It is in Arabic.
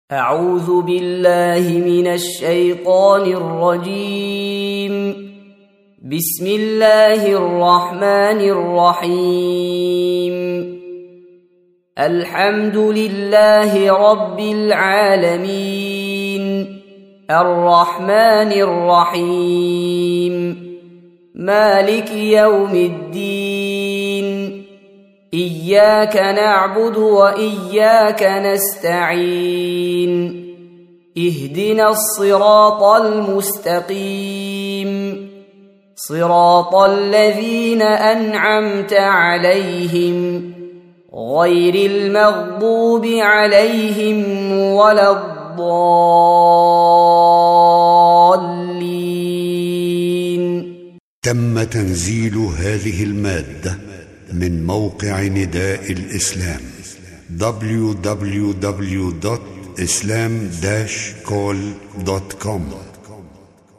أعوذ بالله من الشيطان الرجيم. بسم الله الرحمن الرحيم. الحمد لله رب العالمين الرحمن الرحيم مالك يوم الدين. إياك نعبد وإياك نستعين. اهدنا الصراط المستقيم صراط الذين أنعمت عليهم غير المغضوب عليهم ولا الضالين. تم تنزيل هذه المادة من موقع نداء الإسلام www.islam-call.com